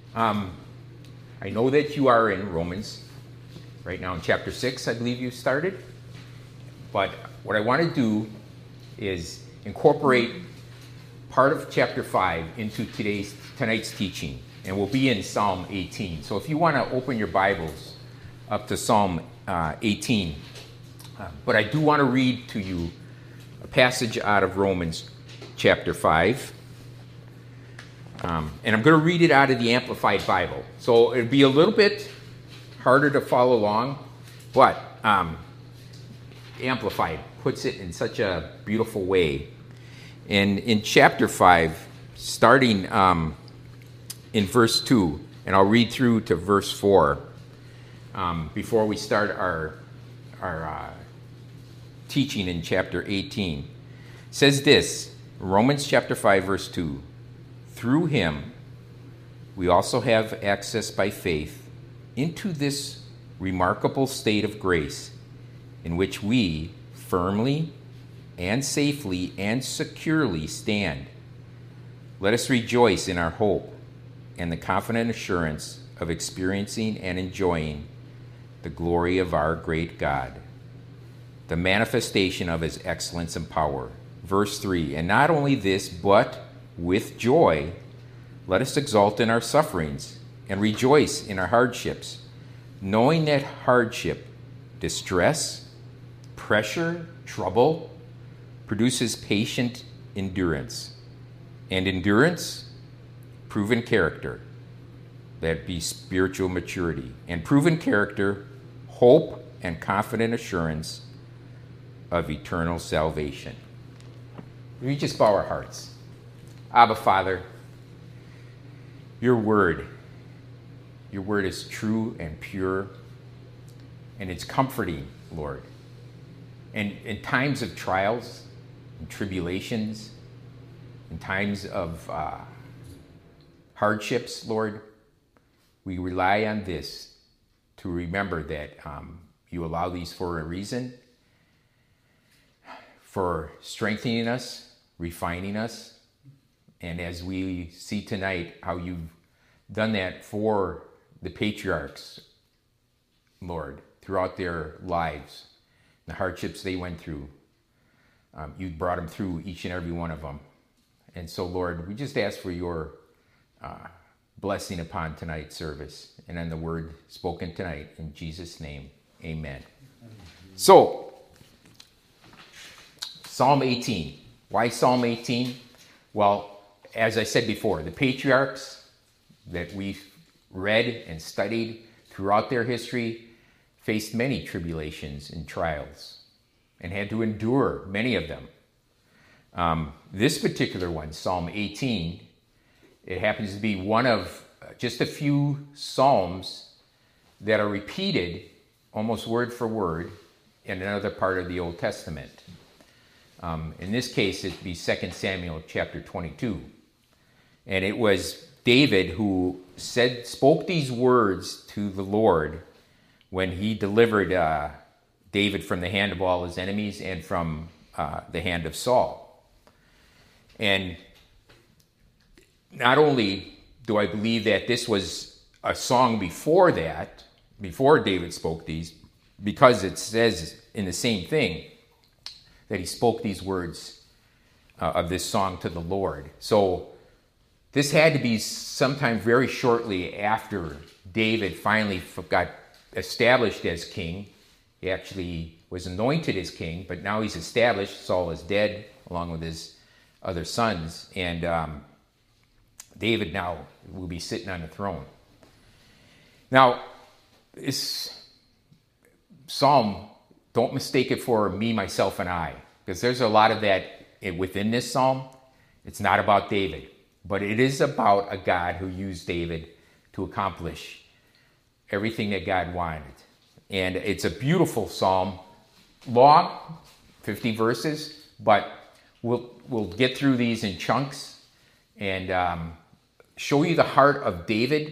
Um, I know that you are in Romans right now in chapter 6, I believe you started. But what I want to do is incorporate part of chapter 5 into tonight's teaching. And we'll be in Psalm 18. So if you want to open your Bibles up to Psalm 18. But I do want to read to you a passage out of Romans chapter 5. And I'm going to read it out of the Amplified Bible. So it'll be a little bit harder to follow along, but Amplified puts it in such a beautiful way. And in chapter 5, starting in verse 2, and I'll read through to verse 4 before we start our teaching in chapter 18. It says this, Romans chapter 5, verse 2, "Through him we also have access by faith into this remarkable state of grace in which we firmly and safely and securely stand. Let us rejoice in our hope and the confident assurance of experiencing and enjoying the glory of our great God, the manifestation of his excellence and power." Verse 3, "And not only this, but with joy, let us exult in our sufferings and rejoice in our hardships, knowing that hardship, distress, pressure, trouble produces patient endurance, and endurance, proven character, that be spiritual maturity, and proven character, hope and confident assurance of eternal salvation." We just bow our hearts. Abba, Father, your word is true and pure, and it's comforting, Lord. And in times of trials and tribulations, in times of hardships, Lord, we rely on this to remember that you allow these for a reason, for strengthening us, refining us. And as we see tonight, how you've done that for the patriarchs, Lord, throughout their lives, the hardships they went through, you brought them through each and every one of them. And so, Lord, we just ask for your blessing upon tonight's service and on the word spoken tonight. In Jesus' name, amen. So, Psalm 18. Why Psalm 18? Well, as I said before, the patriarchs that we've read and studied throughout their history faced many tribulations and trials and had to endure many of them. This particular one, Psalm 18, it happens to be one of just a few psalms that are repeated almost word for word in another part of the Old Testament. In this case, it'd be 2 Samuel chapter 22. And it was David who spoke these words to the Lord when he delivered David from the hand of all his enemies and from the hand of Saul. And not only do I believe that this was a song before that, before David spoke these, because it says in the same thing that he spoke these words of this song to the Lord. So this had to be sometime very shortly after David finally got established as king. He actually was anointed as king, but now he's established. Saul is dead, along with his other sons. And David now will be sitting on the throne. Now, this psalm, don't mistake it for me, myself, and I, because there's a lot of that within this psalm. It's not about David, but it is about a God who used David to accomplish everything that God wanted. And it's a beautiful psalm, long, 50 verses, but we'll get through these in chunks and show you the heart of David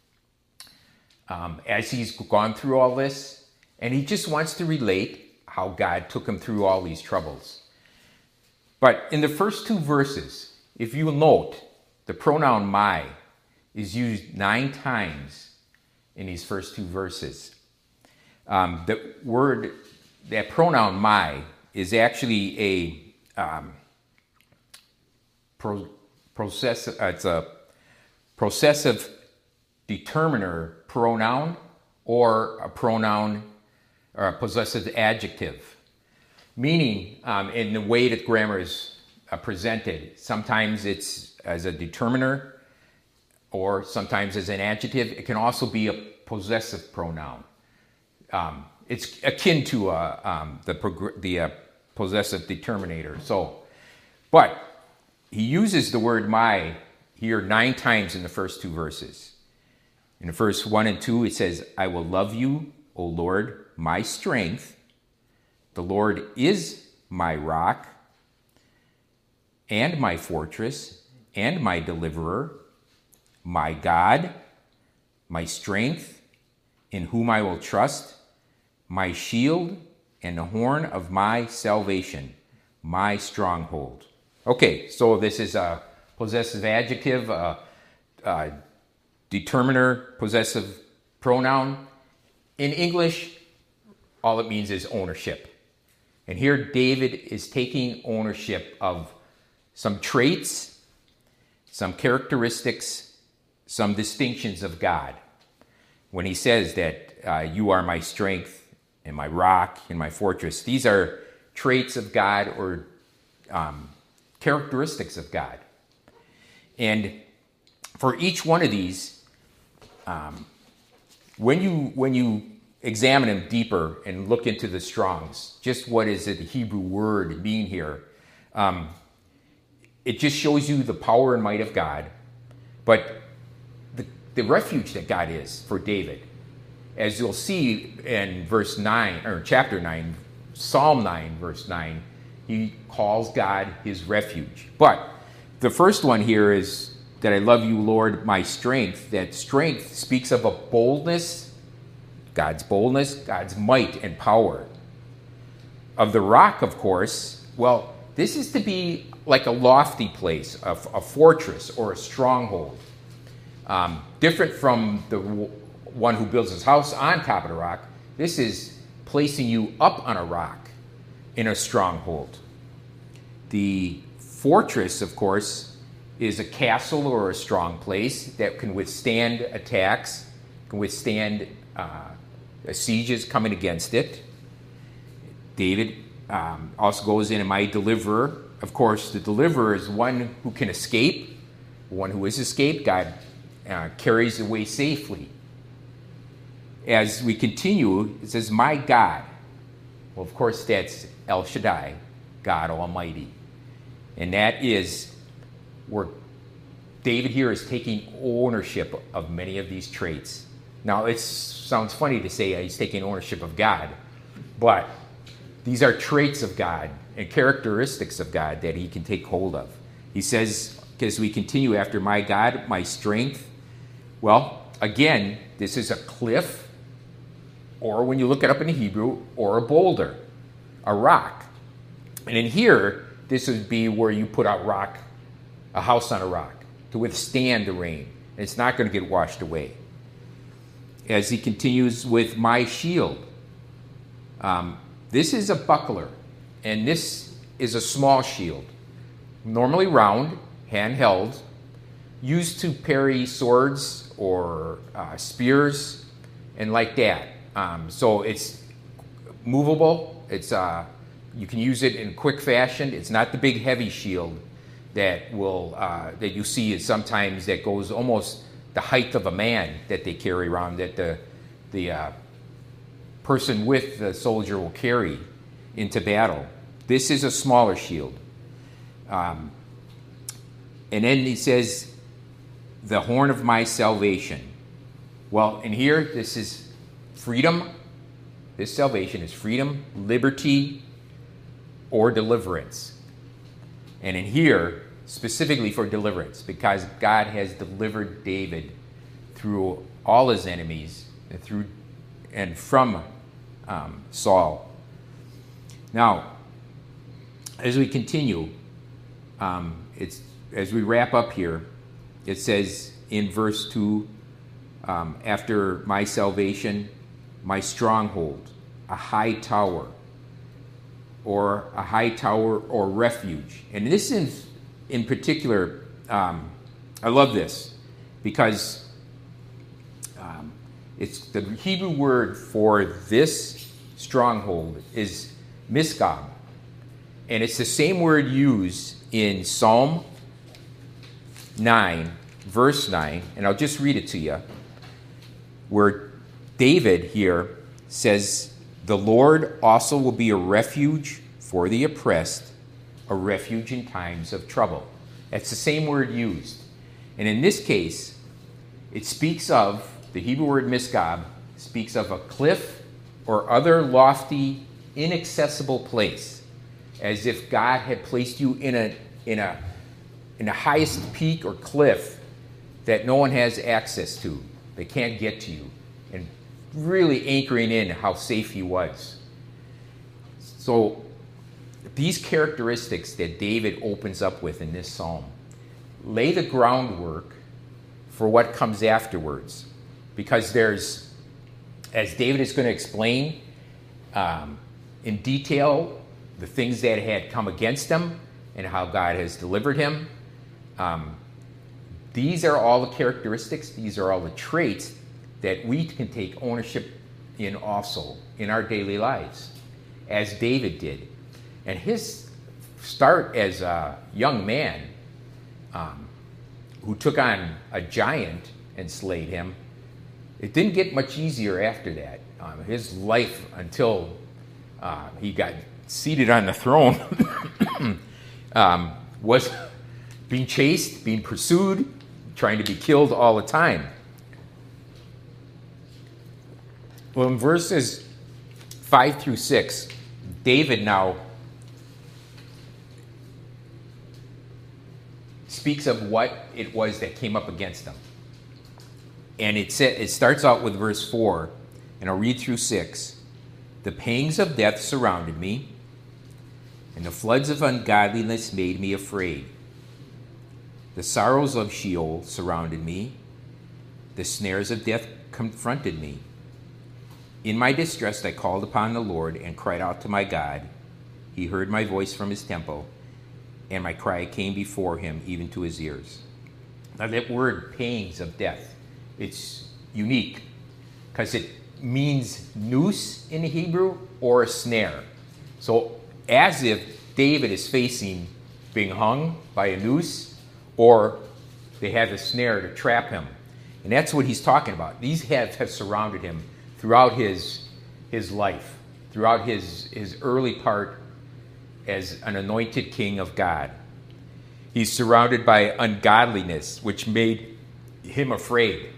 as he's gone through all this. And he just wants to relate how God took him through all these troubles. But in the first two verses, if you note, the pronoun my is used 9 times in these first 2 verses. The word, that pronoun my, is actually a it's a possessive determiner pronoun, or a pronoun or a possessive adjective. Meaning, in the way that grammar is presented, sometimes it's as a determiner or sometimes as an adjective. It can also be a possessive pronoun. It's akin to the possessive determinator. But he uses the word my here 9 times in the first 2 verses. In the verse 1 and 2, it says, I will love you, O Lord, my strength. The Lord is my rock and my fortress and my deliverer, my God, my strength, in whom I will trust, my shield and the horn of my salvation, my stronghold. Okay, so this is a possessive adjective, determiner, possessive pronoun. In English, all it means is ownership. And here David is taking ownership of some traits, some characteristics, some distinctions of God. When he says that you are my strength and my rock and my fortress, these are traits of God, or characteristics of God. And for each one of these, when you examine them deeper and look into the Strongs, just what is the Hebrew word mean here, it just shows you the power and might of God, but the refuge that God is for David. As you'll see in verse 9, or chapter 9, Psalm 9, verse 9, he calls God his refuge. But the first one here is that I love you, Lord, my strength. That strength speaks of a boldness, God's might and power. Of the rock, of course, well, this is to be like a lofty place, a fortress or a stronghold. Different from the one who builds his house on top of the rock. This is placing you up on a rock in a stronghold. The fortress, of course, is a castle or a strong place that can withstand attacks, can withstand sieges coming against it. David also goes in, my deliverer. Of course, the deliverer is one who can escape, one who is escaped. God carries away safely. As we continue, it says, my God. Well, of course, that's El Shaddai, God Almighty. And that is where David here is taking ownership of many of these traits. Now, it sounds funny to say he's taking ownership of God, but these are traits of God and characteristics of God that he can take hold of. He says, as we continue, after my God, my strength. Well, again, this is a cliff, or when you look it up in the Hebrew, or a boulder, a rock. And in here, this would be where you put a house on a rock to withstand the rain. And it's not going to get washed away. As he continues with my shield, this is a buckler, and this is a small shield, normally round, handheld, used to parry swords or spears, and like that. So it's movable. It's you can use it in quick fashion. It's not the big heavy shield that that you see sometimes that goes almost the height of a man that they carry around, that the person with the soldier will carry into battle. This is a smaller shield. And then he says, the horn of my salvation. Well, in here, this is freedom. This salvation is freedom, liberty, or deliverance. And in here, specifically for deliverance, because God has delivered David through all his enemies and from Saul. Now, as we continue, as we wrap up here, it says, in verse 2, after my salvation, my stronghold, a high tower or refuge. And this is, in particular, I love this because it's the Hebrew word for this stronghold is Misgab. And it's the same word used in Psalm 9, verse 9, and I'll just read it to you, where David here says, the Lord also will be a refuge for the oppressed, a refuge in times of trouble. That's the same word used. And in this case, it speaks of, the Hebrew word misgab, speaks of a cliff or other lofty, inaccessible place, as if God had placed you in the highest peak or cliff that no one has access to. They can't get to you. And really anchoring in how safe he was. So these characteristics that David opens up with in this psalm lay the groundwork for what comes afterwards. Because there's, as David is going to explain in detail, the things that had come against him and how God has delivered him. These are all the characteristics, these are all the traits that we can take ownership in also in our daily lives, as David did. And his start as a young man who took on a giant and slayed him, it didn't get much easier after that. His life until he got seated on the throne was being chased, being pursued, trying to be killed all the time. Well, in verses 5 through 6, David now speaks of what it was that came up against him. And it starts out with verse 4, and I'll read through 6. The pangs of death surrounded me, and the floods of ungodliness made me afraid. The sorrows of Sheol surrounded me. The snares of death confronted me. In my distress I called upon the Lord and cried out to my God. He heard my voice from his temple, and my cry came before him, even to his ears. Now that word, pangs of death, it's unique because it means noose in Hebrew or a snare. So as if David is facing being hung by a noose, or they have a snare to trap him. And that's what he's talking about. These have surrounded him throughout his life, throughout his early part as an anointed king of God. He's surrounded by ungodliness, which made him afraid.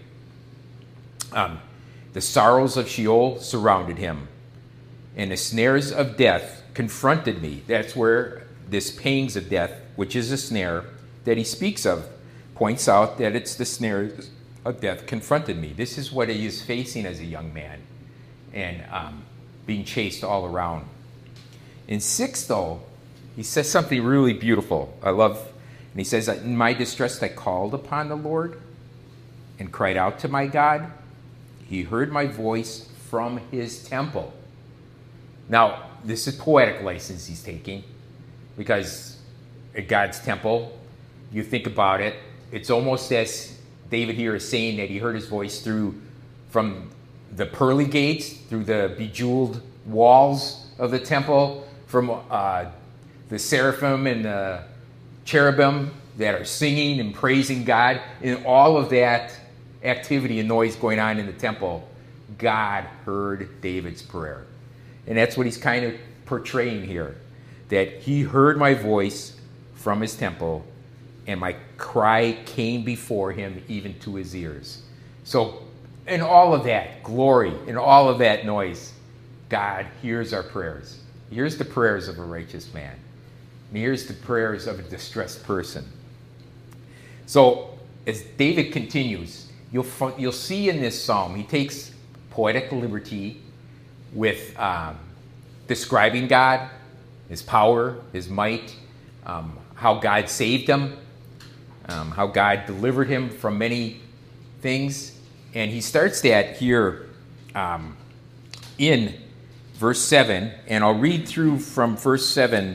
The sorrows of Sheol surrounded him, and the snares of death confronted me. That's where this pangs of death, which is a snare that he speaks of, points out that it's the snares of death confronted me. This is what he is facing as a young man, and being chased all around. In 6, though, he says something really beautiful. I love, and he says, in my distress I called upon the Lord and cried out to my God. He heard my voice from his temple. Now, this is poetic license he's taking, because at God's temple, you think about it, it's almost as David here is saying that he heard his voice from the pearly gates, through the bejeweled walls of the temple, from the seraphim and the cherubim that are singing and praising God, and all of that activity and noise going on in the temple. God heard David's prayer. And that's what he's kind of portraying here, that he heard my voice from his temple, and my cry came before him, even to his ears. So in all of that glory, in all of that noise, God hears our prayers. He hears the prayers of a righteous man. And he hears the prayers of a distressed person. So as David continues, you'll see in this psalm, he takes poetic liberty with describing God, his power, his might, how God saved him. how God delivered him from many things. And he starts that here in verse 7. And I'll read through from verse 7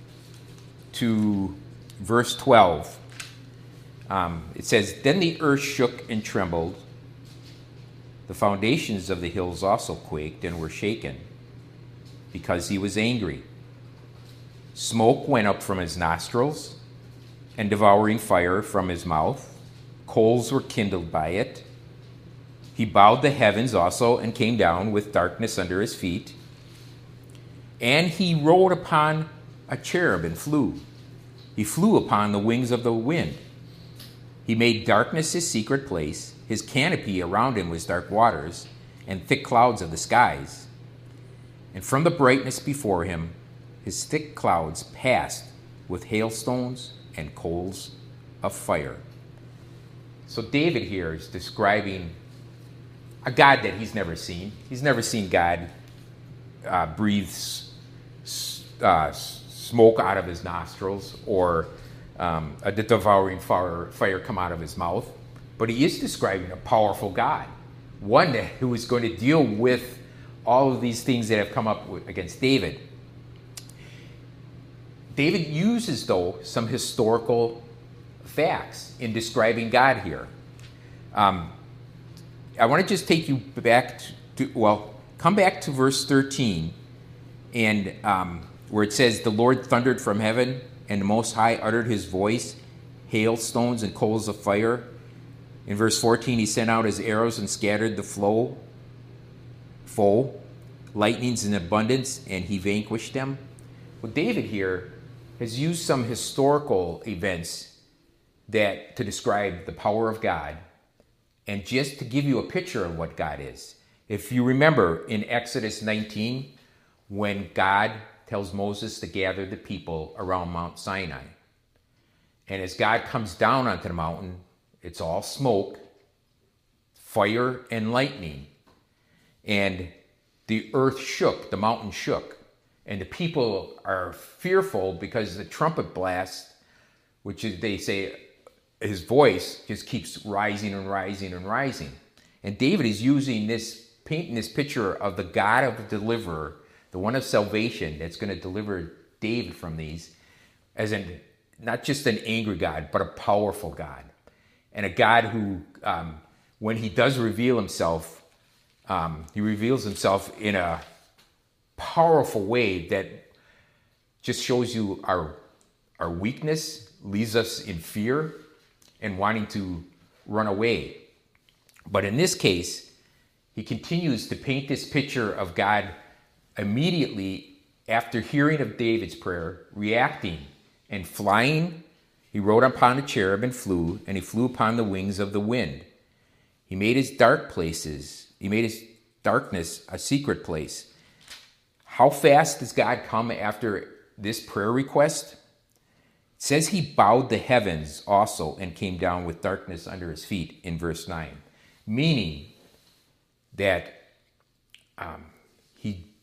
to verse 12. It says, "Then the earth shook and trembled. The foundations of the hills also quaked and were shaken, because he was angry. Smoke went up from his nostrils, and devouring fire from his mouth. Coals were kindled by it. He bowed the heavens also, and came down with darkness under his feet. And he rode upon a cherub and flew. He flew upon the wings of the wind. He made darkness his secret place. His canopy around him was dark waters and thick clouds of the skies. And from the brightness before him, his thick clouds passed with hailstones and coals of fire." So David here is describing a God that he's never seen. He's never seen God breathe smoke out of his nostrils or a devouring fire come out of his mouth. But he is describing a powerful God, one who is going to deal with all of these things that have come up against David. David uses, though, some historical facts in describing God here. I want to just take you back come back to verse 13, and where it says, "The Lord thundered from heaven, and the Most High uttered his voice, hailstones and coals of fire." In verse 14, "He sent out his arrows and scattered the foe, lightnings in abundance, and he vanquished them." Well, David here has used some historical events to describe the power of God, and just to give you a picture of what God is. If you remember in Exodus 19, when God tells Moses to gather the people around Mount Sinai, and as God comes down onto the mountain, it's all smoke, fire, and lightning, and the earth shook, the mountain shook. And the people are fearful because the trumpet blast, which is, they say, his voice just keeps rising and rising and rising. And David is painting this picture of the God of the deliverer, the one of salvation that's going to deliver David from these, as not just an angry God, but a powerful God. And a God who, when he does reveal himself, he reveals himself in a powerful way that just shows you our weakness, leaves us in fear and wanting to run away. But in this case, he continues to paint this picture of God immediately after hearing of David's prayer, reacting and flying. He rode upon a cherub and he flew upon the wings of the wind. He made his darkness a secret place. How fast does God come after this prayer request? It says he bowed the heavens also and came down with darkness under his feet in verse 9. Meaning that he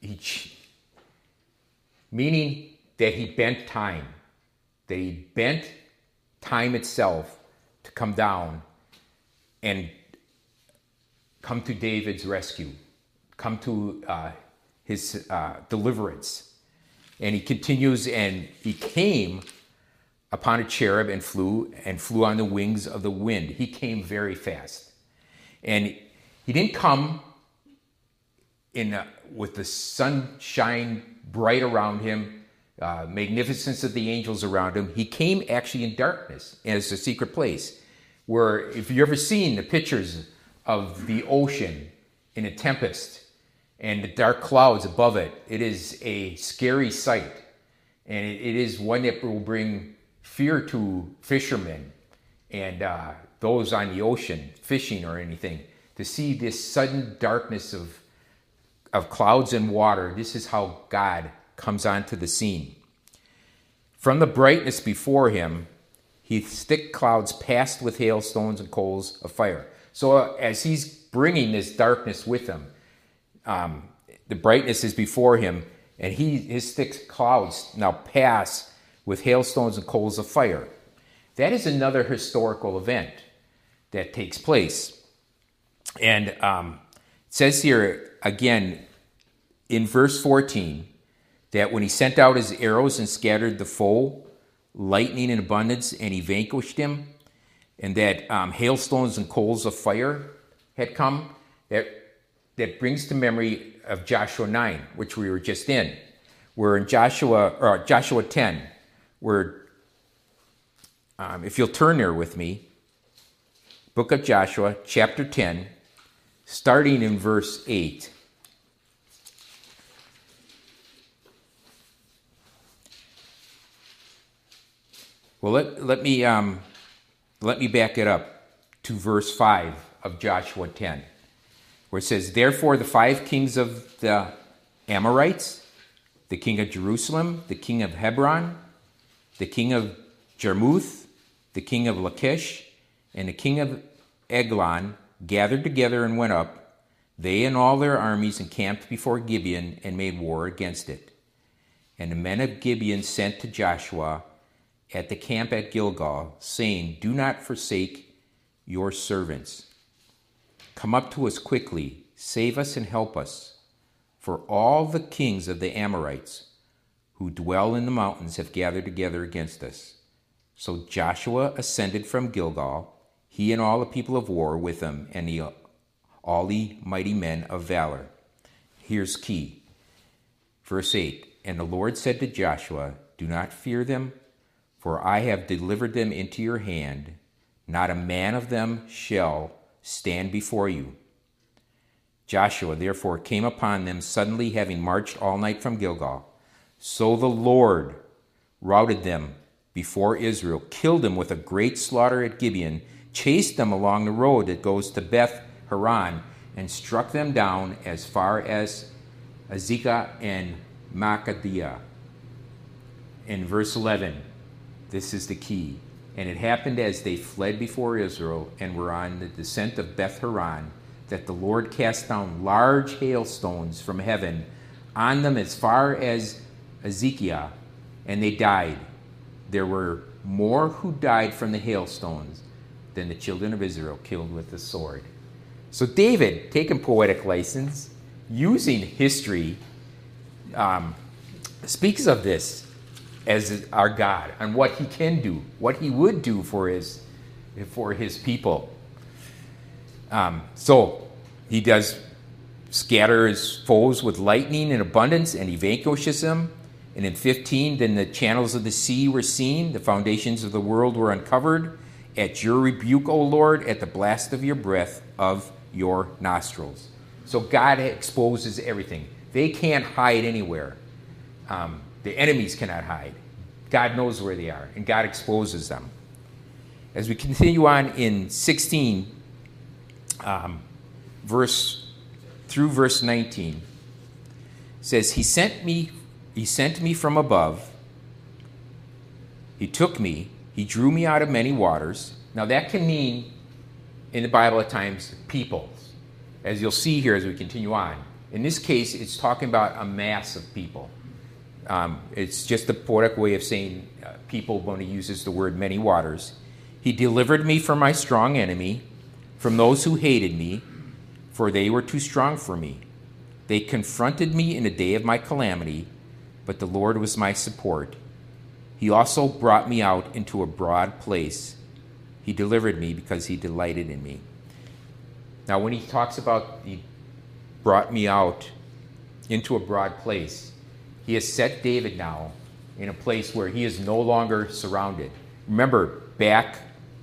bent time. That he bent time itself to come down and come to David's rescue, come to his deliverance. And he continues, and he came upon a cherub and flew on the wings of the wind. He came very fast. And he didn't come with the sunshine bright around him, magnificence of the angels around him. He came actually in darkness as a secret place, where if you've ever seen the pictures of the ocean in a tempest and the dark clouds above it, it is a scary sight. And it is one that will bring fear to fishermen and those on the ocean, fishing or anything, to see this sudden darkness of clouds and water. This is how God comes onto the scene. From the brightness before him, his thick clouds passed with hailstones and coals of fire. So as he's bringing this darkness with him, the brightness is before him, and his thick clouds now pass with hailstones and coals of fire. That is another historical event that takes place. And it says here, again, in verse 14, that when he sent out his arrows and scattered the foe, lightning in abundance, and he vanquished him, and that hailstones and coals of fire had come, that brings to memory of Joshua 9, which we were just in. We're in Joshua 10, where, if you'll turn there with me, book of Joshua, chapter 10, starting in verse 8. Well, let me back it up to verse 5 of Joshua 10, where it says, "Therefore the 5 kings of the Amorites, the king of Jerusalem, the king of Hebron, the king of Jarmuth, the king of Lachish, and the king of Eglon gathered together and went up. They and all their armies encamped before Gibeon and made war against it. And the men of Gibeon sent to Joshua at the camp at Gilgal, saying, 'Do not forsake your servants. Come up to us quickly, save us and help us. For all the kings of the Amorites who dwell in the mountains have gathered together against us.' So Joshua ascended from Gilgal, he and all the people of war with him, and all the mighty men of valor." Here's key. Verse 8, "And the Lord said to Joshua, 'Do not fear them, for I have delivered them into your hand. Not a man of them shall stand before you.' Joshua therefore came upon them suddenly, having marched all night from Gilgal. So the Lord routed them before Israel, killed them with a great slaughter at Gibeon, chased them along the road that goes to Beth Horon, and struck them down as far as Azekah and Makkedah." In verse 11, this is the key. "And it happened as they fled before Israel and were on the descent of Beth Horon, that the Lord cast down large hailstones from heaven on them as far as Azekah, and they died. There were more who died from the hailstones than the children of Israel killed with the sword." So David, taking poetic license, using history, speaks of this as our God and what he can do, what he would do for his people. So he does scatter his foes with lightning in abundance, and he vanquishes them. And in 15, "Then the channels of the sea were seen, the foundations of the world were uncovered. At your rebuke, O Lord, at the blast of your breath of your nostrils." So God exposes everything. They can't hide anywhere. The enemies cannot hide. God knows where they are, and God exposes them. As we continue on in 16, through verse 19, it says, He sent me from above. He took me. He drew me out of many waters. Now that can mean, in the Bible at times, peoples, as you'll see here as we continue on. In this case, it's talking about a mass of people. It's just a poetic way of saying people when he uses the word many waters. "He delivered me from my strong enemy, from those who hated me, for they were too strong for me. They confronted me in the day of my calamity, but the Lord was my support. He also brought me out into a broad place. He delivered me because he delighted in me." Now, when he talks about he brought me out into a broad place, he has set David now in a place where he is no longer surrounded. Remember, back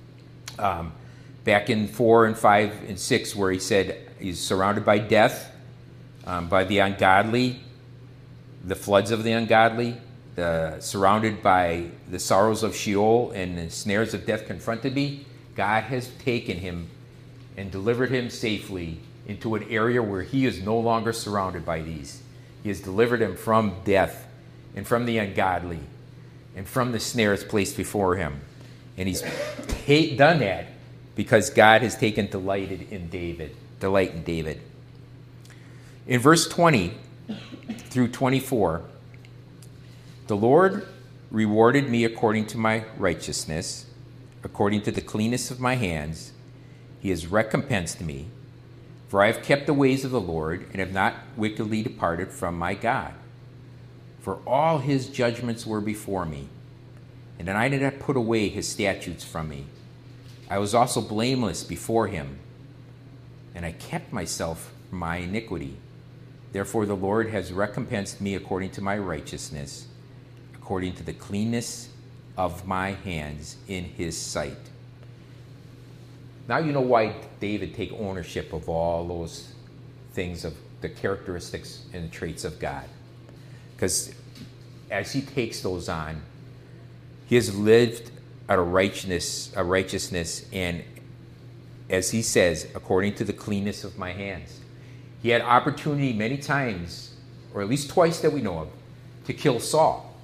in 4 and 5 and 6, where he said he's surrounded by death, by the ungodly, the floods of the ungodly, surrounded by the sorrows of Sheol and the snares of death confronted me. God has taken him and delivered him safely into an area where he is no longer surrounded by these. He has delivered him from death and from the ungodly and from the snares placed before him. And he's done that because God has taken delight in David. In verse 20 through 24, "The Lord rewarded me according to my righteousness, according to the cleanness of my hands, he has recompensed me. For I have kept the ways of the Lord, and have not wickedly departed from my God. For all his judgments were before me, and I did not put away his statutes from me. I was also blameless before him, and I kept myself from my iniquity. Therefore the Lord has recompensed me according to my righteousness, according to the cleanness of my hands in his sight. Now you know why David take ownership of all those things, of the characteristics and traits of God. Because as he takes those on, he has lived out of righteousness, and as he says, according to the cleanness of my hands. He had opportunity many times, or at least twice that we know of, to kill Saul.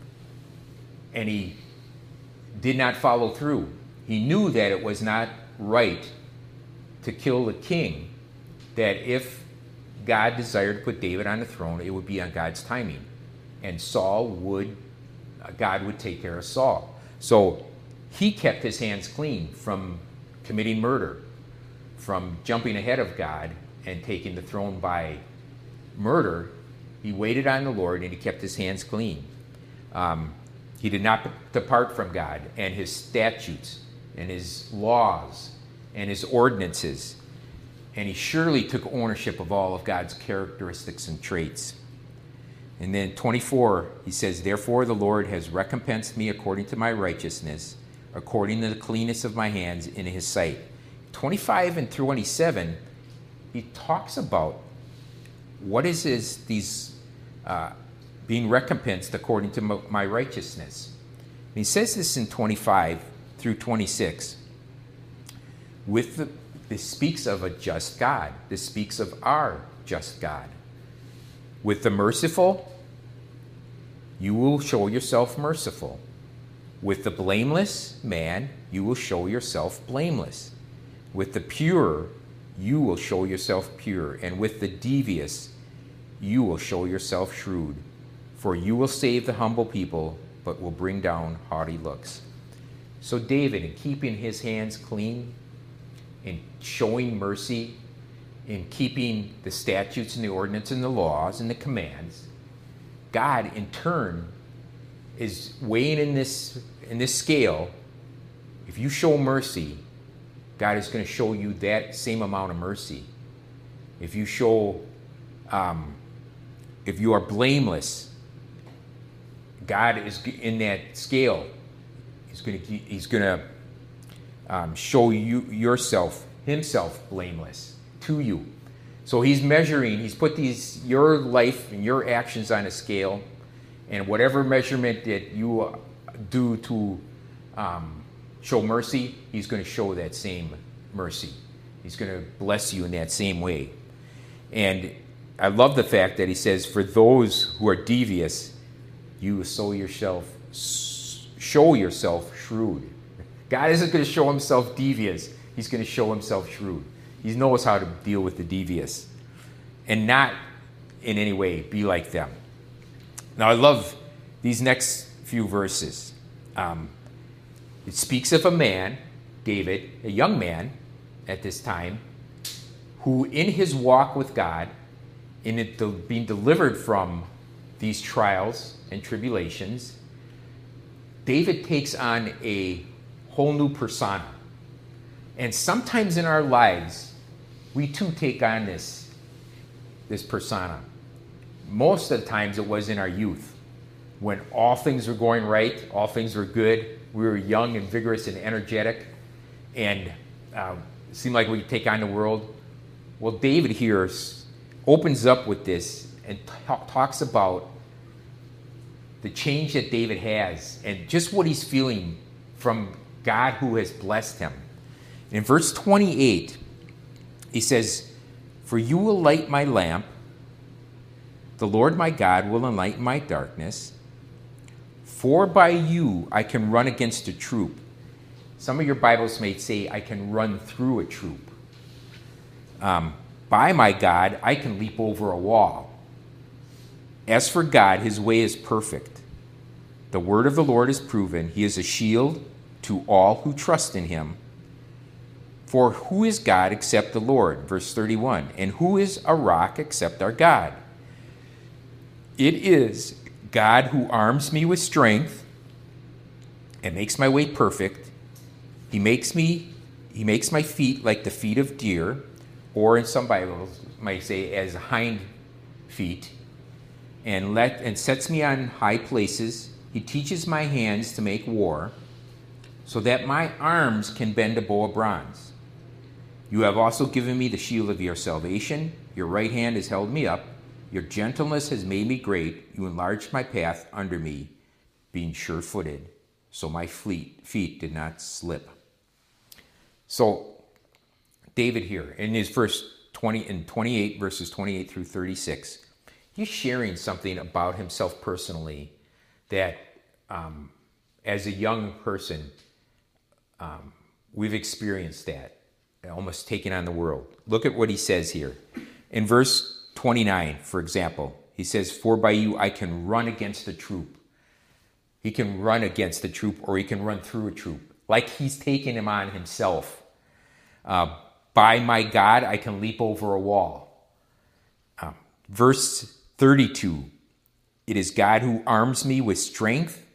And he did not follow through. He knew that it was not right to kill the king, that if God desired to put David on the throne, it would be on God's timing. And God would take care of Saul. So he kept his hands clean from committing murder, from jumping ahead of God and taking the throne by murder. He waited on the Lord and he kept his hands clean. He did not depart from God and his statutes and his laws and his ordinances. And he surely took ownership of all of God's characteristics and traits. And then 24, he says, therefore the Lord has recompensed me according to my righteousness, according to the cleanness of my hands in his sight. 25 and 27, he talks about what is these being recompensed according to my righteousness. And he says this in 25 through 26. This speaks of a just God. This speaks of our just God. With the merciful, you will show yourself merciful. With the blameless man, you will show yourself blameless. With the pure, you will show yourself pure. And with the devious, you will show yourself shrewd. For you will save the humble people, but will bring down haughty looks. So David, in keeping his hands clean, in showing mercy, in keeping the statutes and the ordinance and the laws and the commands, God in turn is weighing in this scale. If you show mercy, God is going to show you that same amount of mercy. If you show, if you are blameless, God is in that scale. He's going to show you himself blameless to you. So he's measuring, he's put your life and your actions on a scale, and whatever measurement that you do to show mercy, he's going to show that same mercy. He's going to bless you in that same way. And I love the fact that he says, for those who are devious, you will show yourself shrewd. God isn't going to show himself devious. He's going to show himself shrewd. He knows how to deal with the devious and not in any way be like them. Now, I love these next few verses. It speaks of a man, David, a young man at this time, who in his walk with God, in it being delivered from these trials and tribulations, David takes on a whole new persona. And sometimes in our lives, we too take on this persona. Most of the times it was in our youth, when all things were going right, all things were good, we were young and vigorous and energetic, and it seemed like we could take on the world. Well, David here opens up with this and talks about the change that David has and just what he's feeling from God who has blessed him. In verse 28, he says, for you will light my lamp. The Lord my God will enlighten my darkness. For by you I can run against a troop. Some of your Bibles may say, I can run through a troop. By my God, I can leap over a wall. As for God, his way is perfect. The word of the Lord is proven. He is a shield to all who trust in him. For who is God except the Lord? Verse 31. And who is a rock except our God? It is God who arms me with strength and makes my way perfect. He makes my feet like the feet of deer, or in some Bibles might say as hind feet, and sets me on high places. He teaches my hands to make war, so that my arms can bend a bow of bronze. You have also given me the shield of your salvation. Your right hand has held me up. Your gentleness has made me great. You enlarged my path under me, being sure-footed, so my feet did not slip. So David here, in his verse 20 and 28, verses 28 through 36, he's sharing something about himself personally that as a young person, we've experienced that, almost taking on the world. Look at what he says here. In verse 29, for example, he says, for by you I can run against a troop. He can run against the troop, or he can run through a troop, like he's taken him on himself. By my God, I can leap over a wall. Verse 32, it is God who arms me with strength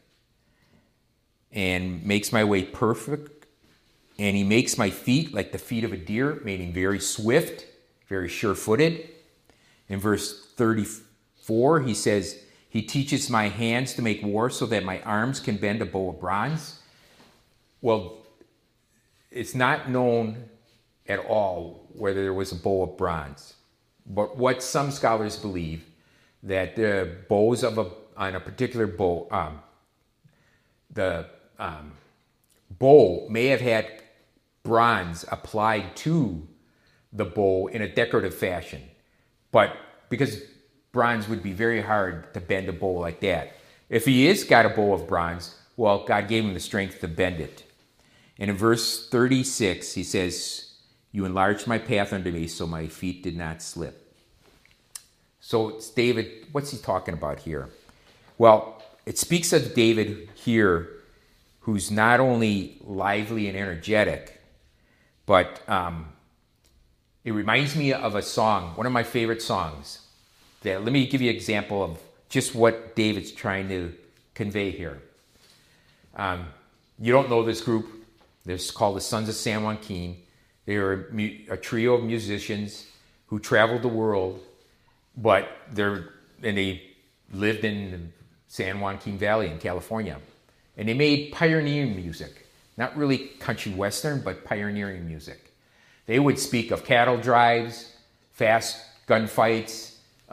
and makes my way perfect. And he makes my feet like the feet of a deer, meaning very swift, very sure-footed. In verse 34, he says, he teaches my hands to make war so that my arms can bend a bow of bronze. Well, it's not known at all whether there was a bow of bronze. But what some scholars believe, that the bows on a particular bow, the bow may have had bronze applied to the bow in a decorative fashion. But because bronze would be very hard to bend a bow like that. If he is got a bow of bronze, well, God gave him the strength to bend it. And in verse 36, he says, you enlarged my path under me so my feet did not slip. So it's David, what's he talking about here? Well, it speaks of David here, who's not only lively and energetic, but it reminds me of a song, one of my favorite songs. Let me give you an example of just what David's trying to convey here. You don't know this group. They're called the Sons of San Joaquin. They are a trio of musicians who traveled the world, but they lived in the San Joaquin Valley in California. And they made pioneering music. Not really country western, but pioneering music. They would speak of cattle drives, fast gunfights.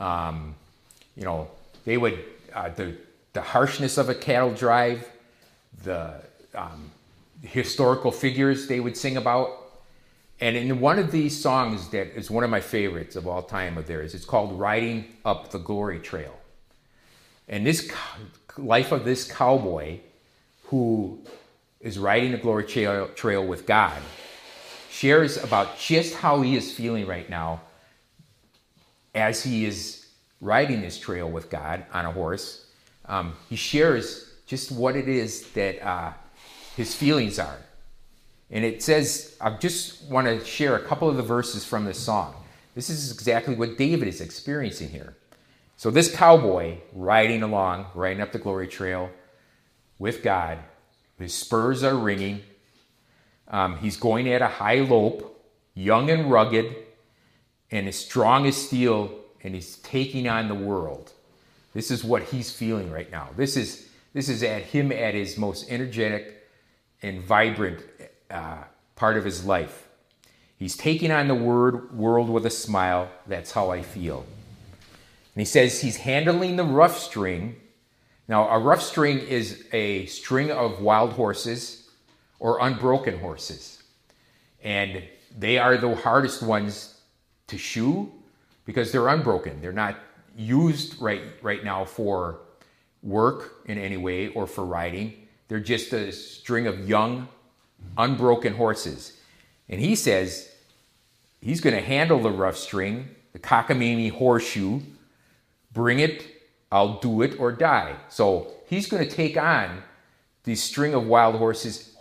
They would the harshness of a cattle drive, the historical figures they would sing about. And in one of these songs that is one of my favorites of all time of theirs, it's called Riding Up the Glory Trail. And this life of this cowboy who is riding the glory trail with God shares about just how he is feeling right now as he is riding this trail with God on a horse. He shares just what it is that his feelings are. And it says, I just want to share a couple of the verses from this song. This is exactly what David is experiencing here. So this cowboy riding up the glory trail with God, his spurs are ringing. He's going at a high lope, young and rugged, and as strong as steel, and he's taking on the world. This is what he's feeling right now. This is at him at his most energetic and vibrant part of his life. He's taking on the world with a smile. That's how I feel. And he says he's handling the rough string. Now, a rough string is a string of wild horses or unbroken horses. And they are the hardest ones to shoe because they're unbroken. They're not used right now for work in any way or for riding. They're just a string of young, unbroken horses. And he says he's going to handle the rough string, the cockamamie horseshoe, bring it, I'll do it or die. So he's going to take on these string of wild horses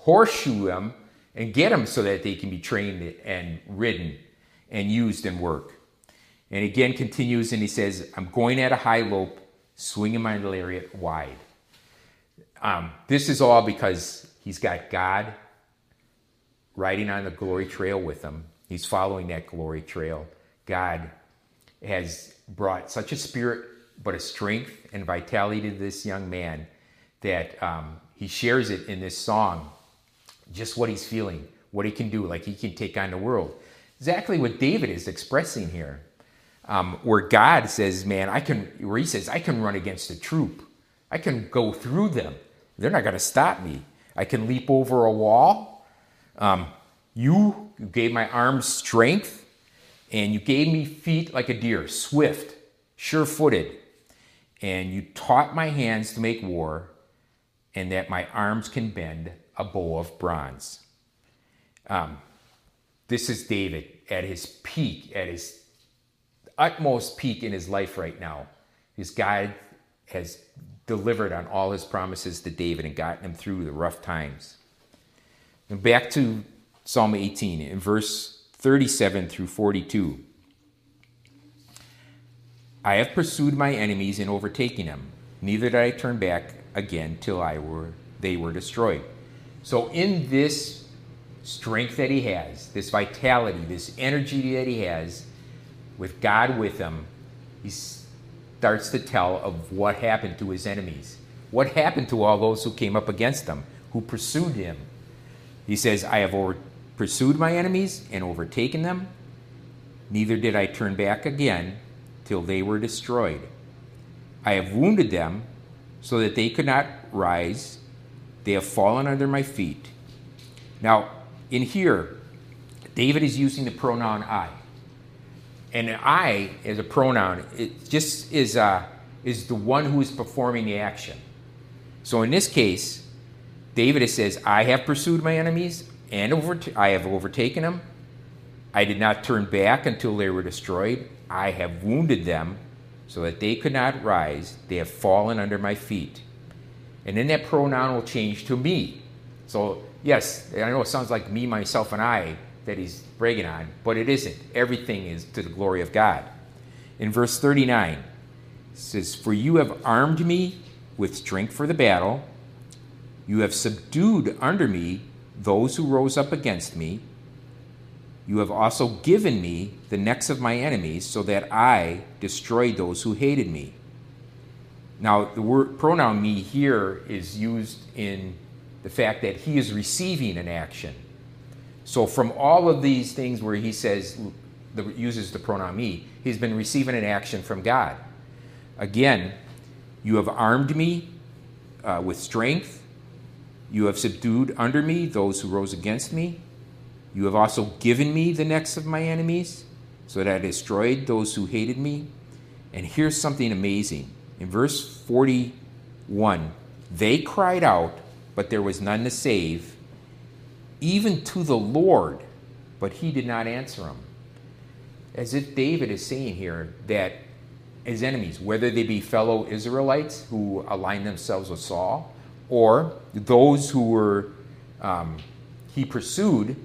horseshoe them and get them so that they can be trained and ridden and used in work. And again continues, and he says, I'm going at a high lope, swinging my lariat wide. This is all because he's got God riding on the glory trail with him. He's following that glory trail. God has brought such a spirit, but a strength and vitality to this young man that he shares it in this song, just what he's feeling, what he can do, like he can take on the world. Exactly what David is expressing here, where God says, man, where he says, I can run against a troop. I can go through them. They're not going to stop me. I can leap over a wall. You gave my arms strength, and you gave me feet like a deer, swift, sure-footed. And you taught my hands to make war, and that my arms can bend a bow of bronze. This is David at his peak, at his utmost peak in his life right now. His God has delivered on all his promises to David and gotten him through the rough times. And back to Psalm 18, in verse 37 through 42. I have pursued my enemies and overtaken them. Neither did I turn back again till they were destroyed. So in this strength that he has, this vitality, this energy that he has, with God with him, he starts to tell of what happened to his enemies. What happened to all those who came up against him, who pursued him? He says, I have pursued my enemies and overtaken them. Neither did I turn back again till they were destroyed. I have wounded them so that they could not rise. They have fallen under my feet. Now, in here, David is using the pronoun I. And I, as a pronoun, it just is the one who is performing the action. So in this case, David says, I have pursued my enemies and I have overtaken them. I did not turn back until they were destroyed. I have wounded them so that they could not rise. They have fallen under my feet. And then that pronoun will change to me. So, yes, I know it sounds like me, myself, and I that he's bragging on, but it isn't. Everything is to the glory of God. In verse 39, it says, For you have armed me with strength for the battle. You have subdued under me those who rose up against me. You have also given me the necks of my enemies, so that I destroyed those who hated me. Now, the word pronoun me here is used in the fact that he is receiving an action. So from all of these things where he says, uses the pronoun me, he's been receiving an action from God. Again, you have armed me with strength. You have subdued under me those who rose against me. You have also given me the necks of my enemies, so that I destroyed those who hated me. And here's something amazing. In verse 41, they cried out, but there was none to save, even to the Lord, but he did not answer them. As if David is saying here that his enemies, whether they be fellow Israelites who aligned themselves with Saul, or those who were he pursued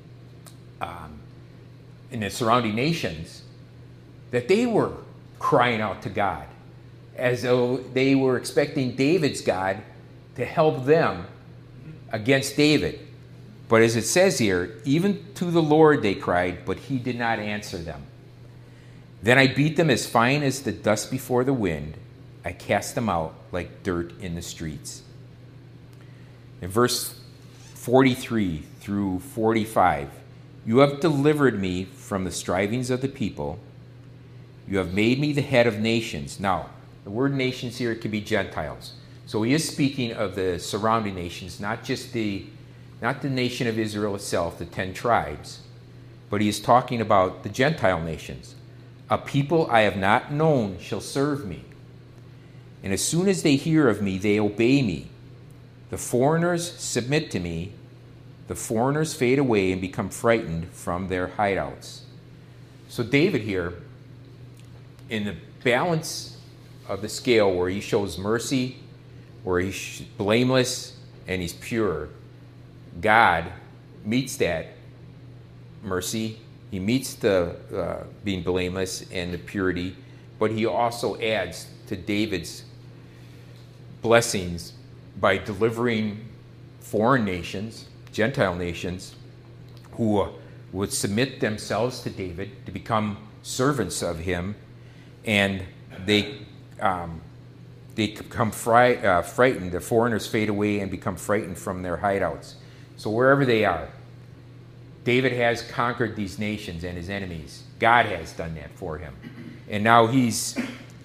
in the surrounding nations, that they were crying out to God as though they were expecting David's God to help them against David. But as it says here, even to the Lord they cried, but he did not answer them. Then I beat them as fine as the dust before the wind. I cast them out like dirt in the streets. In verse 43 through 45, you have delivered me from the strivings of the people. You have made me the head of nations. Now, the word nations here can be Gentiles. So he is speaking of the surrounding nations, not the nation of Israel itself, the 10 tribes, but he is talking about the Gentile nations. A people I have not known shall serve me. And as soon as they hear of me, they obey me. The foreigners submit to me. The foreigners fade away and become frightened from their hideouts. So David here, in the balance of the scale where he shows mercy, where he's blameless and he's pure, God meets that mercy. He meets the being blameless and the purity, but he also adds to David's blessings by delivering foreign nations, Gentile nations, who would submit themselves to David to become servants of him, and they become frightened. The foreigners fade away and become frightened from their hideouts. So wherever they are, David has conquered these nations and his enemies. God has done that for him. And now he's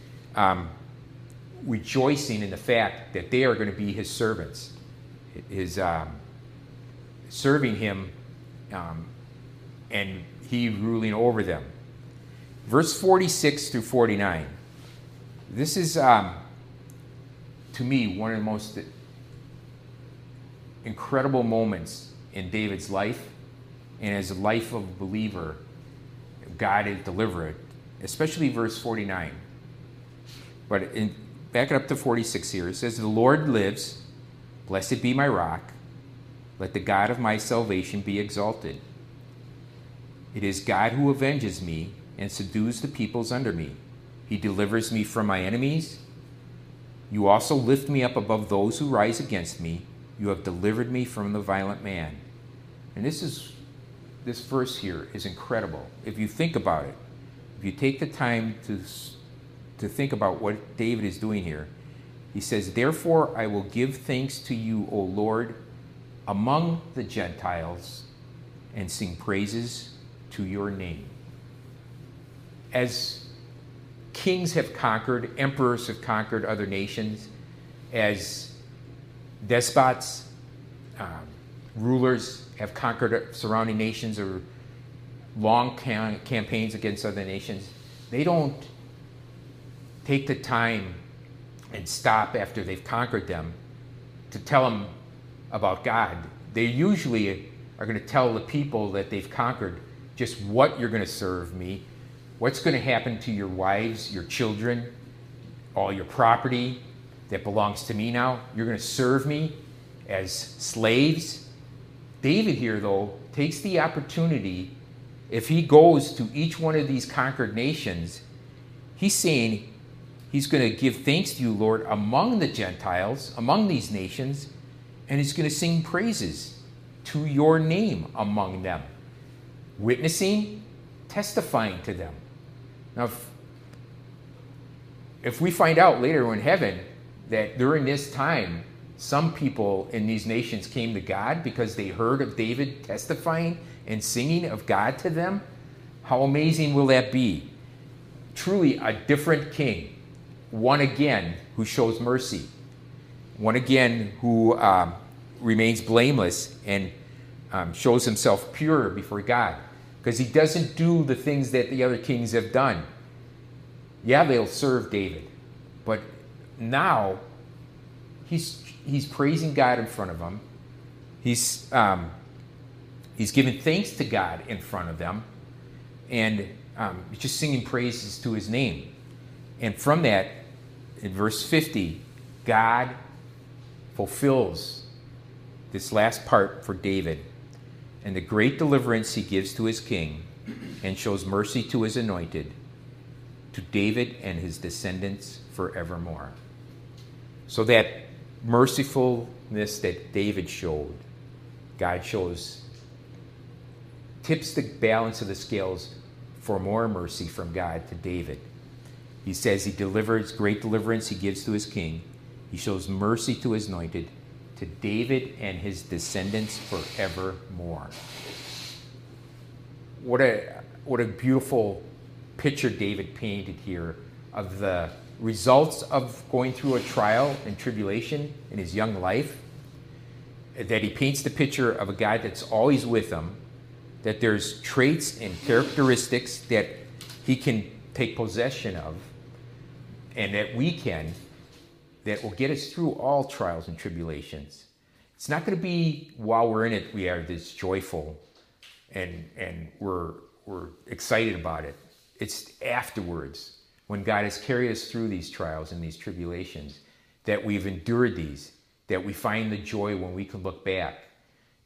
rejoicing in the fact that they are going to be his servants, serving him, and he ruling over them. Verse 46 through 49. This is, to me, one of the most incredible moments in David's life, and as a life of a believer, God has delivered, especially verse 49. But back it up to 46 here. It says, "The Lord lives, blessed be my rock. Let the God of my salvation be exalted. It is God who avenges me and subdues the peoples under me. He delivers me from my enemies. You also lift me up above those who rise against me. You have delivered me from the violent man." And this verse here is incredible. If you think about it, if you take the time to think about what David is doing here, he says, "Therefore I will give thanks to you, O Lord, among the Gentiles, and sing praises to your name." As kings have conquered, emperors have conquered other nations, as despots, rulers have conquered surrounding nations or long campaigns against other nations, they don't take the time and stop after they've conquered them to tell them about God. They usually are going to tell the people that they've conquered just what you're going to serve me, what's going to happen to your wives, your children, all your property that belongs to me now. You're going to serve me as slaves. David here, though, takes the opportunity, if he goes to each one of these conquered nations, he's saying he's going to give thanks to you, Lord, among the Gentiles, among these nations, and he's going to sing praises to your name among them, witnessing, testifying to them. Now, if we find out later in heaven that during this time, some people in these nations came to God because they heard of David testifying and singing of God to them, how amazing will that be? Truly a different king. One again who shows mercy. One again who remains blameless and shows himself pure before God. Because he doesn't do the things that the other kings have done. Yeah, they'll serve David. But now, he's praising God in front of them. He's giving thanks to God in front of them. And just singing praises to his name. And from that, in verse 50, God fulfills this last part for David and the great deliverance he gives to his king and shows mercy to his anointed, to David and his descendants forevermore. So that mercifulness that David showed, God shows, tips the balance of the scales for more mercy from God to David. He says he delivers, great deliverance he gives to his king. He shows mercy to his anointed, to David and his descendants forevermore. What a beautiful picture David painted here of the results of going through a trial and tribulation in his young life. That he paints the picture of a God that's always with him, that there's traits and characteristics that he can take possession of, and that we can, that will get us through all trials and tribulations. It's not going to be while we're in it we are this joyful and we're excited about it. It's afterwards, when God has carried us through these trials and these tribulations, that we've endured these, that we find the joy when we can look back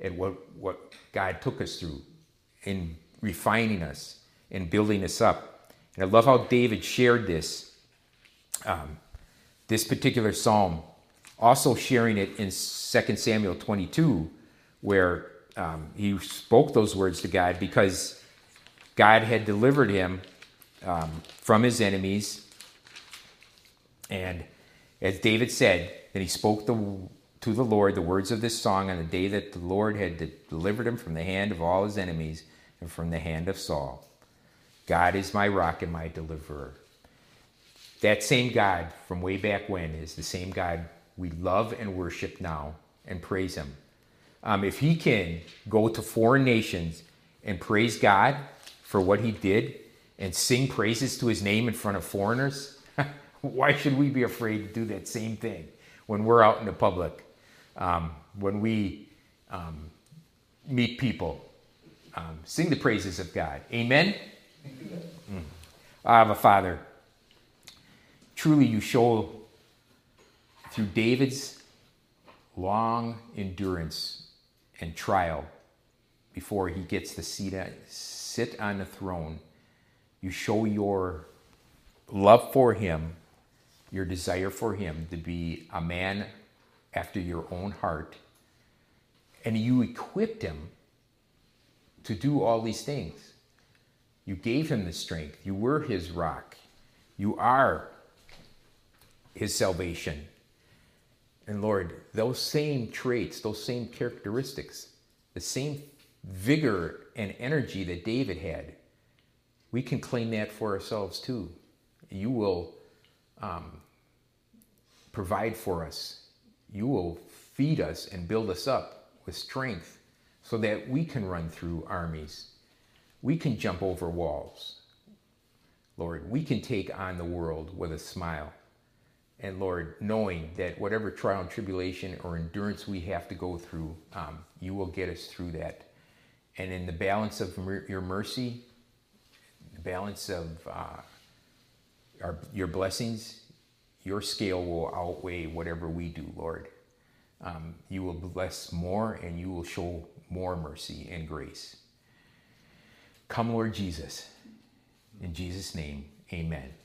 at what God took us through in refining us and building us up. And I love how David shared this particular psalm, also sharing it in 2 Samuel 22, where he spoke those words to God because God had delivered him from his enemies. And as David said, that he spoke to the Lord the words of this song on the day that the Lord had delivered him from the hand of all his enemies and from the hand of Saul. God is my rock and my deliverer. That same God from way back when is the same God we love and worship now and praise him. If he can go to foreign nations and praise God for what he did and sing praises to his name in front of foreigners, why should we be afraid to do that same thing when we're out in the public, when we meet people? Sing the praises of God. Amen? Abba, Father, truly you show through David's long endurance and trial before he gets to sit on the throne, you show your love for him, your desire for him to be a man after your own heart, and you equipped him to do all these things. You gave him the strength. You were his rock. You are his salvation. And Lord, those same traits, those same characteristics, the same vigor and energy that David had, we can claim that for ourselves too. You will provide for us. You will feed us and build us up with strength so that we can run through armies. We can jump over walls. Lord, we can take on the world with a smile. And Lord, knowing that whatever trial and tribulation or endurance we have to go through, you will get us through that. And in the balance of your mercy, the balance of your blessings, your scale will outweigh whatever we do, Lord. You will bless more and you will show more mercy and grace. Come, Lord Jesus. In Jesus' name, amen.